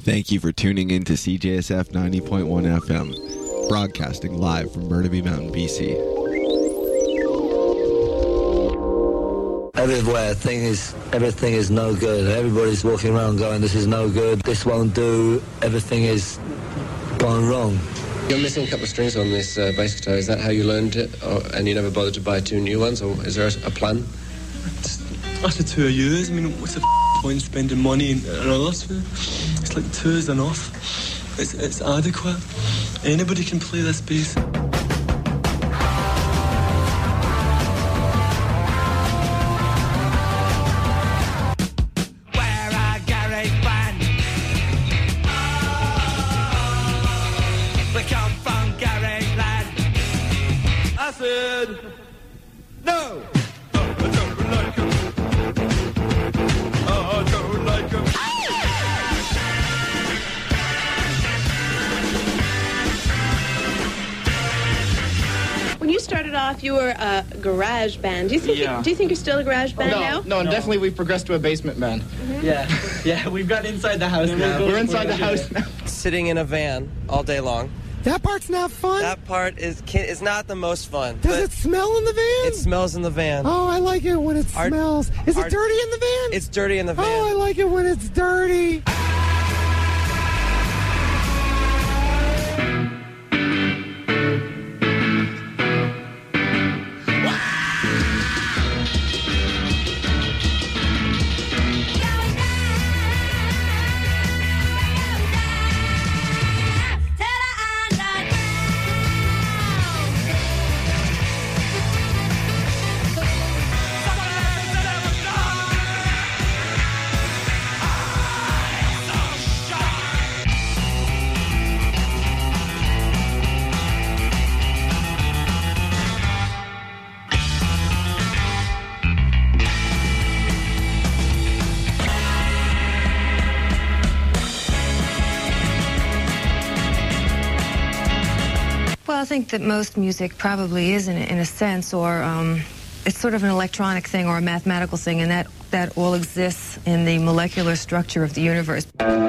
Thank you for tuning in to CJSF 90.1 FM, broadcasting live from Burnaby Mountain, BC. Everywhere, everything is no good. Everybody's walking around going, this is no good, this won't do, everything is gone wrong. You're missing a couple of strings on this bass guitar. Is that how you learned it? And you never bothered to buy two new ones? Or is there a plan? After 2 years, I mean, what's the point spending money and others for? It's like 2 is enough. It's adequate. Anybody can play this bass. You were a garage band. Do you think you're still a garage band now? No, definitely we've progressed to a basement band. Mm-hmm. Yeah, we've got inside the house now. We're inside the house now. Sitting in a van all day long. That part's not fun. That part is not the most fun. Does it smell in the van? It smells in the van. Oh, I like it when it smells. Is it dirty in the van? It's dirty in the van. Oh, I like it when it's dirty. I think that most music probably is in a sense, or it's sort of an electronic thing or a mathematical thing, and that all exists in the molecular structure of the universe.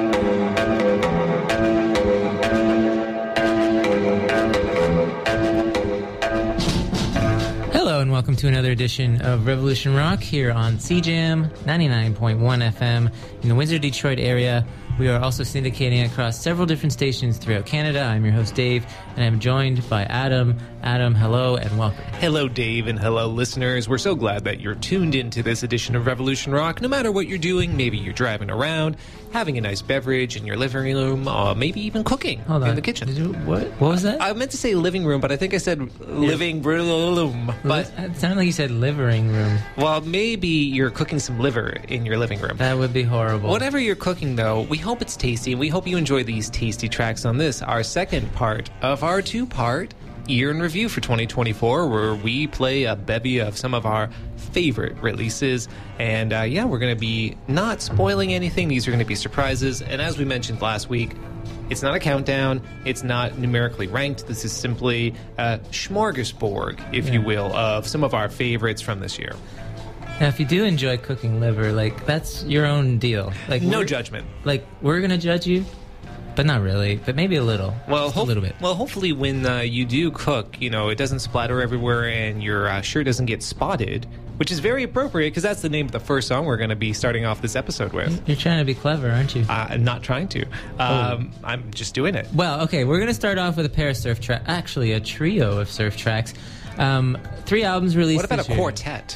Hello and welcome to another edition of Revolution Rock here on CJAM 99.1 FM in the Windsor, Detroit area. We are also syndicating across several different stations throughout Canada. I'm your host, Dave, and I'm joined by Adam. Adam, hello and welcome. Hello, Dave, and hello, listeners. We're so glad that you're tuned into this edition of Revolution Rock. No matter what you're doing, maybe you're driving around, having a nice beverage in your living room, or maybe even cooking in the kitchen. What was that? I meant to say living room, but I think I said living room. But it sounded like you said livering room. Well, maybe you're cooking some liver in your living room. That would be horrible. Whatever you're cooking, though, we hope it's tasty, and we hope you enjoy these tasty tracks on this, our second part of our two-part Year in Review for 2024, where we play a bevy of some of our favorite releases. And we're going to be not spoiling anything. These are going to be surprises. And as we mentioned last week, it's not a countdown. It's not numerically ranked. This is simply a smorgasbord, if you will, of some of our favorites from this year. Now, if you do enjoy cooking liver, that's your own deal. No judgment. We're going to judge you, but not really. But maybe a little. Just a little bit. Well, hopefully when you do cook, it doesn't splatter everywhere and your shirt doesn't get spotted, which is very appropriate because that's the name of the first song we're going to be starting off this episode with. You're trying to be clever, aren't you? I'm not trying to. I'm just doing it. Well, okay, we're going to start off with a pair of surf tracks. Actually, a trio of surf tracks. 3 albums released What about this a quartet?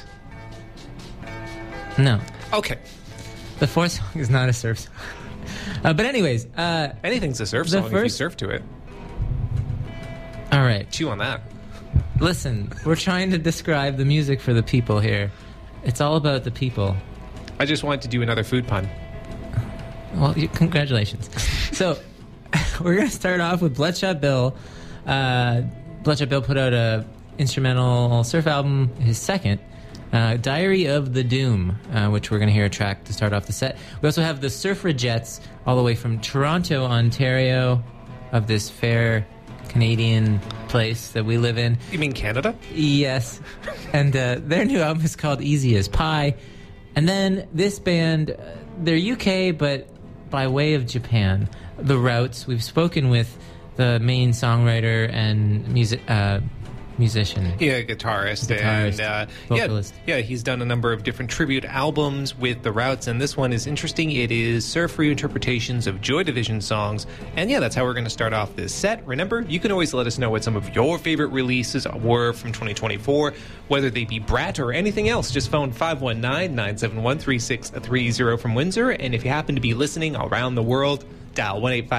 No. Okay. The fourth song is not a surf song. But anyways. Anything's a surf song if you surf to it. All right. Chew on that. Listen, we're trying to describe the music for the people here. It's all about the people. I just wanted to do another food pun. Well, congratulations. So, we're going to start off with Bloodshot Bill. Bloodshot Bill put out a instrumental surf album, his second. Diary of the Doom, which we're going to hear a track to start off the set. We also have the Surfragettes, all the way from Toronto, Ontario, of this fair Canadian place that we live in. You mean Canada? Yes. And their new album is called Easy as Pie. And then this band, they're UK, but by way of Japan. The Routes. We've spoken with the main songwriter and musician. Yeah, guitarist and vocalist. Yeah, he's done a number of different tribute albums with the Routes, and this one is interesting. It is surf reinterpretations of Joy Division songs, and yeah, that's how we're going to start off this set. Remember, you can always let us know what some of your favorite releases were from 2024, whether they be Brat or anything else. Just phone 519-971-3630 from Windsor, and if you happen to be listening around the world, dial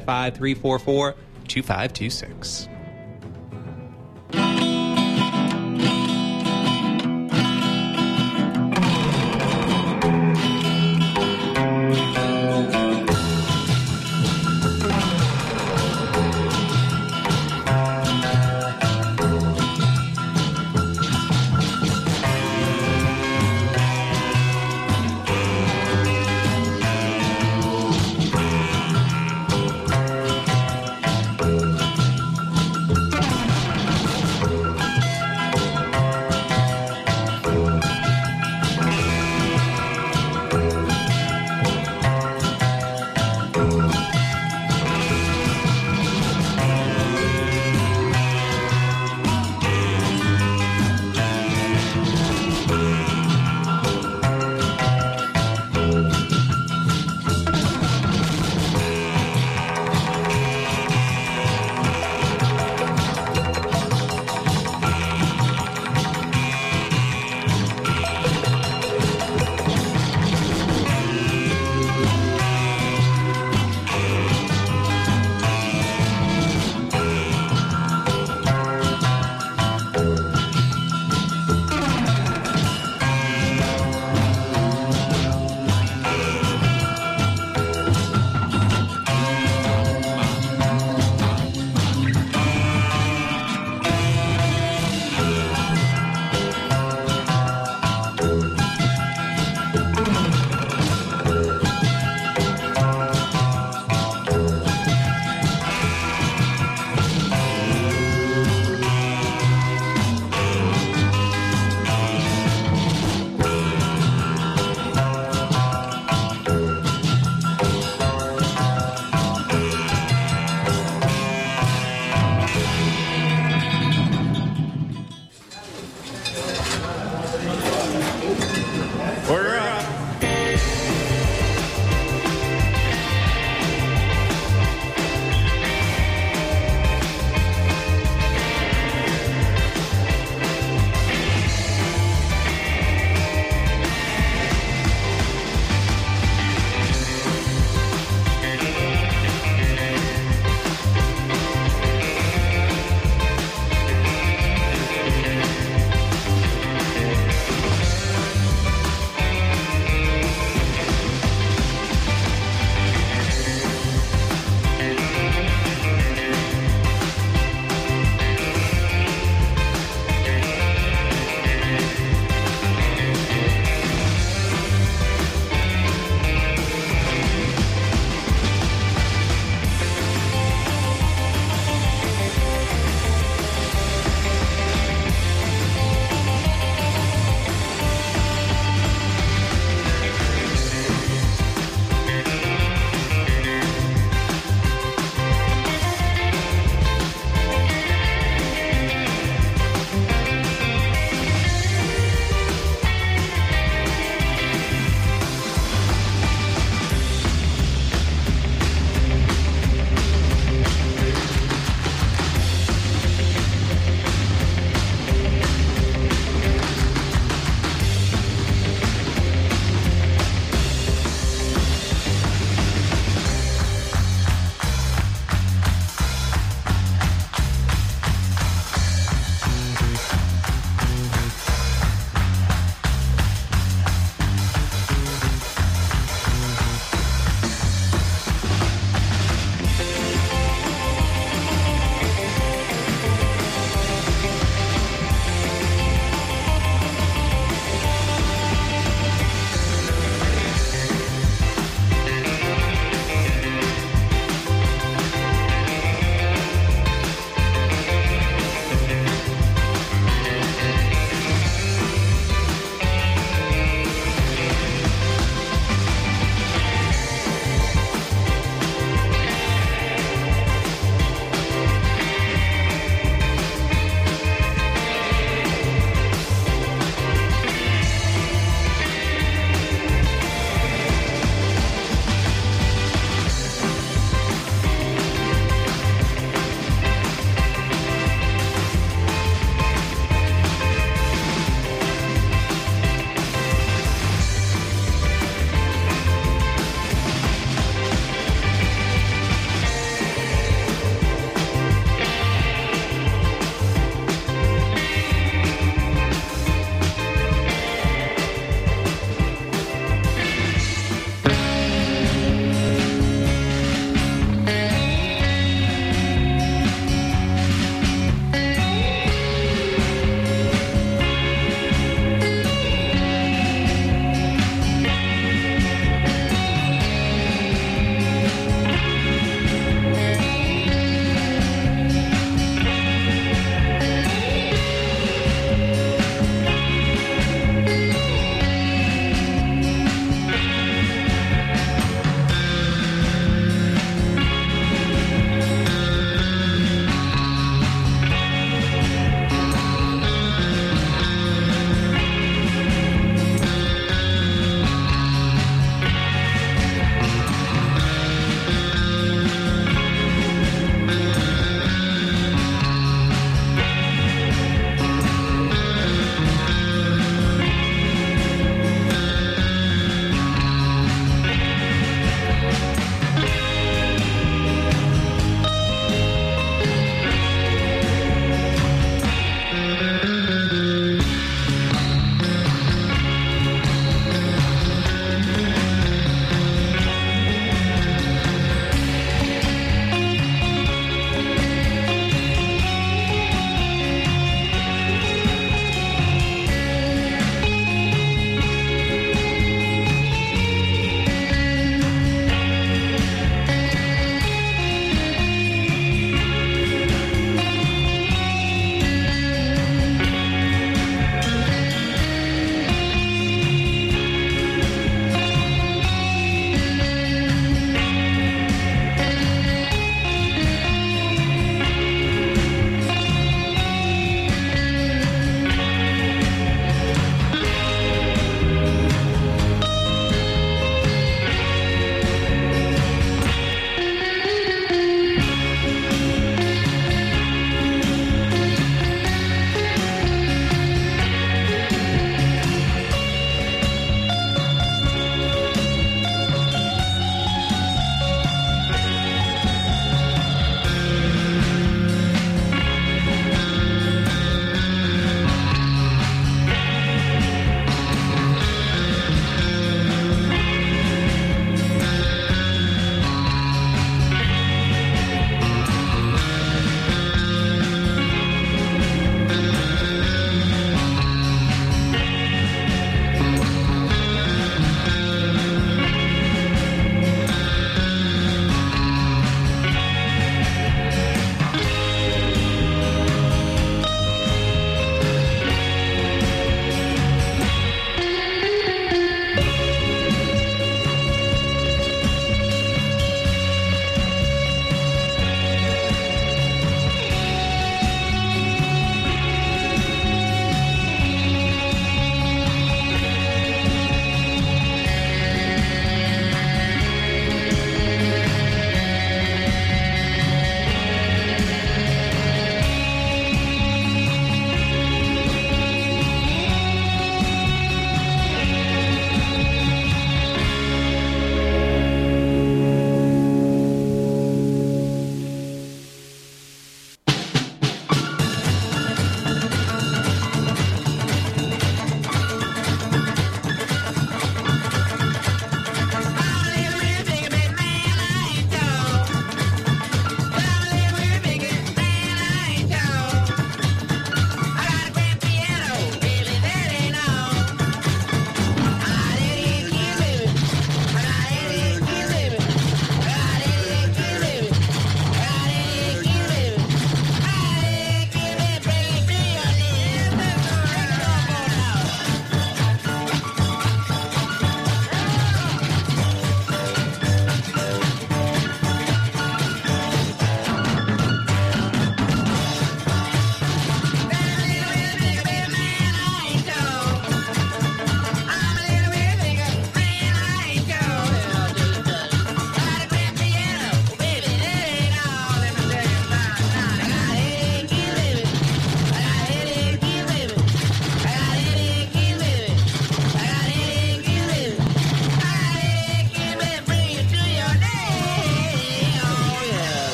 1-855-344-2526.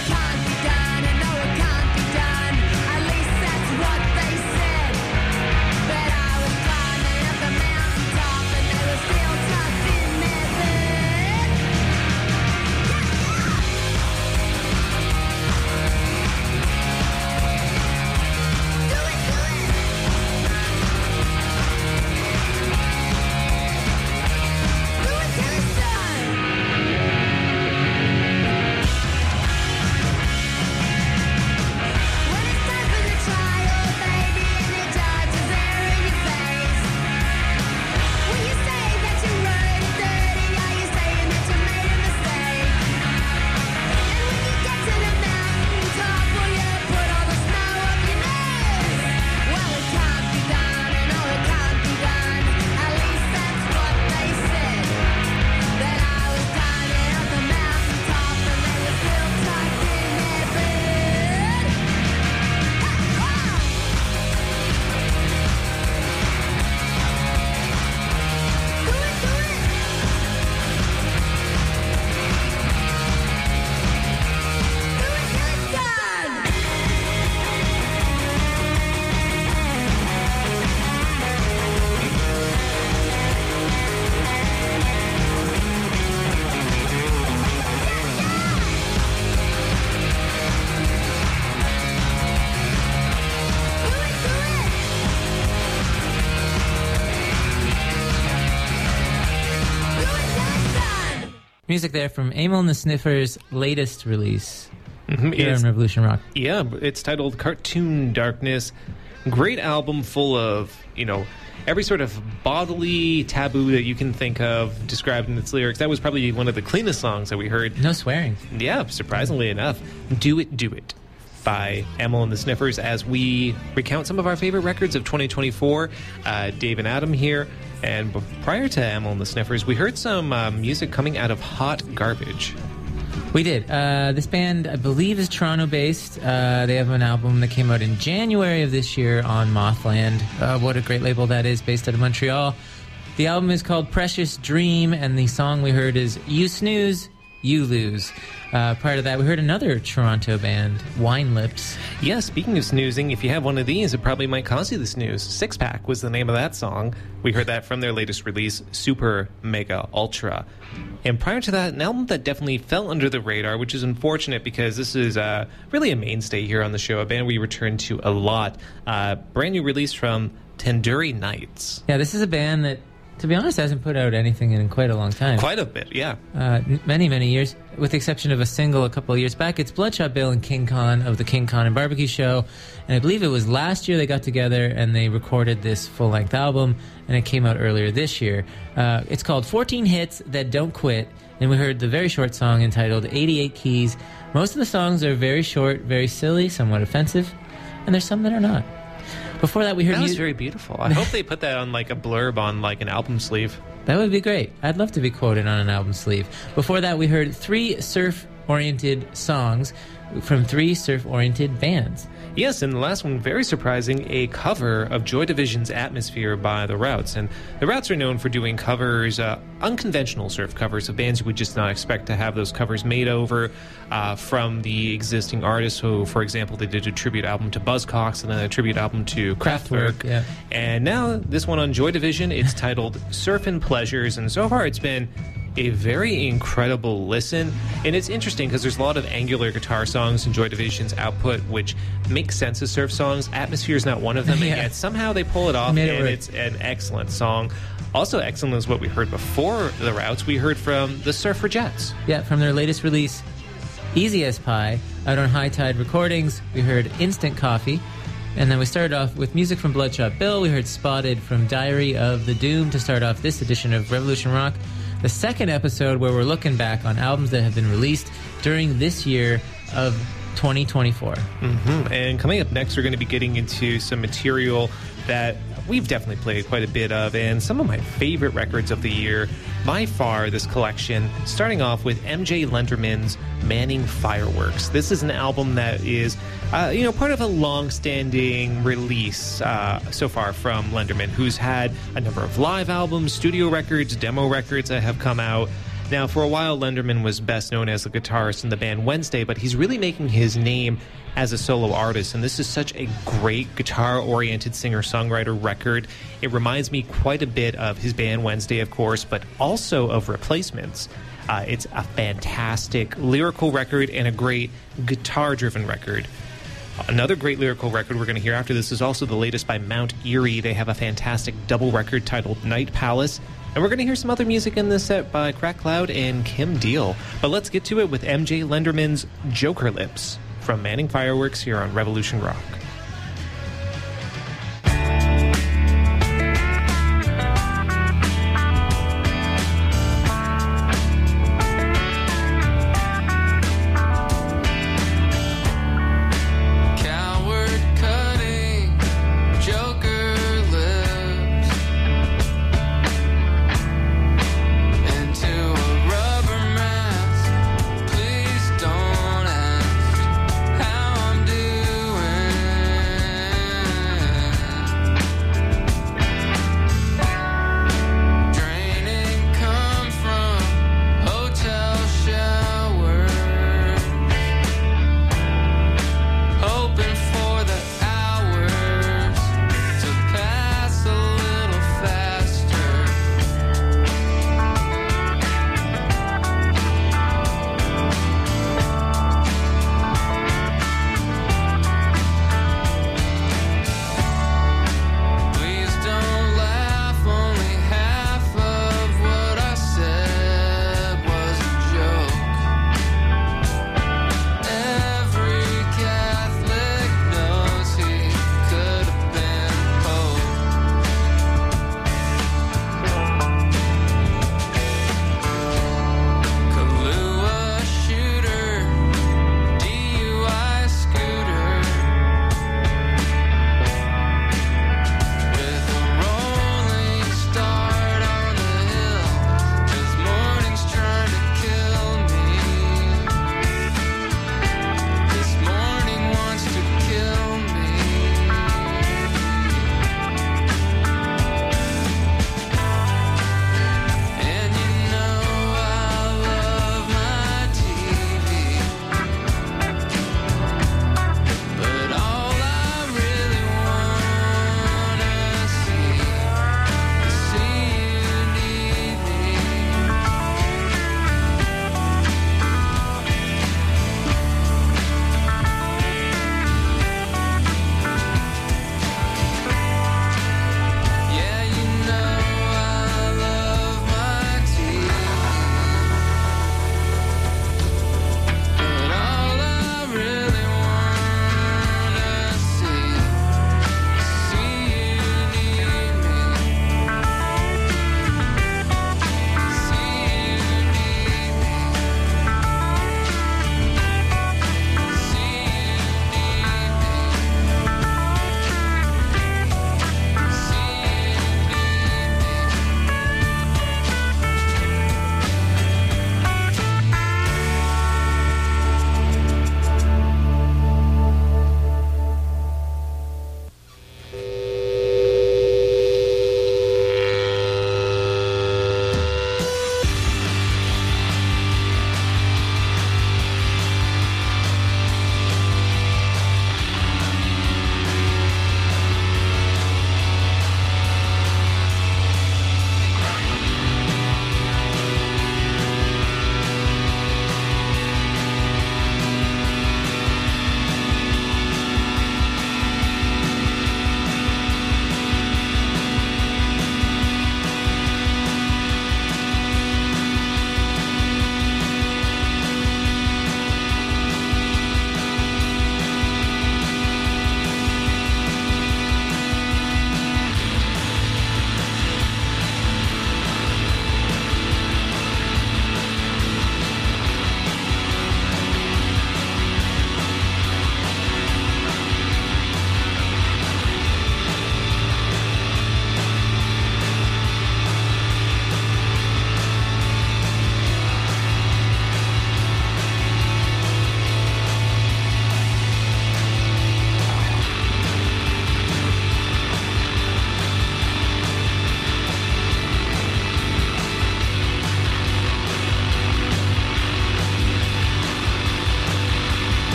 Music there from Amyl and the Sniffers' latest release here on Revolution Rock. Yeah, it's titled Cartoon Darkness. Great album full of, every sort of bodily taboo that you can think of described in its lyrics. That was probably one of the cleanest songs that we heard. No swearing. Yeah, surprisingly enough. Do It, Do It by Amyl and the Sniffers as we recount some of our favorite records of 2024. Dave and Adam here. And prior to Amyl and the Sniffers, we heard some music coming out of Hot Garbage. We did. This band, I believe, is Toronto-based. They have an album that came out in January of this year on Mothland. What a great label that is, based out of Montreal. The album is called Precious Dream, and the song we heard is You Snooze, You Lose. Prior to that, we heard another Toronto band, Wine Lips. Yeah, speaking of snoozing, if you have one of these, it probably might cause you the snooze. Six Pack was the name of that song. We heard that from their latest release, Super Mega Ultra. And prior to that, an album that definitely fell under the radar, which is unfortunate because this is really a mainstay here on the show, a band we return to a lot. Brand new release from Tandoori Nights. Yeah, this is a band that, to be honest, hasn't put out anything in quite a long time. Quite a bit, yeah. Many, many years, with the exception of a single a couple of years back. It's Bloodshot Bill and King Khan of the King Khan and Barbecue Show. And I believe it was last year they got together and they recorded this full-length album, and it came out earlier this year. It's called 14 Hits That Don't Quit, and we heard the very short song entitled 88 Keys. Most of the songs are very short, very silly, somewhat offensive, and there's some that are not. Before that, we heard... That was very beautiful. I hope they put that on like a blurb on like an album sleeve. That would be great. I'd love to be quoted on an album sleeve. Before that, we heard 3 surf-oriented songs from 3 surf-oriented bands. Yes, and the last one, very surprising, a cover of Joy Division's Atmosphere by The Routs. And The Routs are known for doing covers, unconventional surf covers of bands you would just not expect to have those covers made over from the existing artists. So, for example, they did a tribute album to Buzzcocks and then a tribute album to Kraftwerk. Yeah. And now, this one on Joy Division, it's titled Surfin' Pleasures. And so far, it's been a very incredible listen, and it's interesting because there's a lot of angular guitar songs in Joy Division's output which make sense as surf songs. Atmosphere is not one of them, and yet somehow they pull it off, and it's an excellent song. Also excellent is what we heard before The Routs. We heard from the Surfragettes. Yeah, from their latest release, Easy as Pie, out on High Tide Recordings. We heard Instant Coffee, and then we started off with music from Bloodshot Bill. We heard Spotted from Diary of the Doom to start off this edition of Revolution Rock, the second episode where we're looking back on albums that have been released during this year of 2024. And coming up next, we're going to be getting into some material that we've definitely played quite a bit of, and some of my favorite records of the year, by far, this collection, starting off with MJ Lenderman's Manning Fireworks. This is an album that is, part of a long-standing release so far from Lenderman, who's had a number of live albums, studio records, demo records that have come out. Now, for a while, Lenderman was best known as a guitarist in the band Wednesday, but he's really making his name as a solo artist, and this is such a great guitar-oriented singer-songwriter record. It reminds me quite a bit of his band Wednesday, of course, but also of Replacements. It's a fantastic lyrical record and a great guitar-driven record. Another great lyrical record we're going to hear after this is also the latest by Mount Eerie. They have a fantastic double record titled Night Palace. And we're going to hear some other music in this set by Crack Cloud and Kim Deal. But let's get to it with MJ Lenderman's Joker Lips from Manning Fireworks here on Revolution Rock.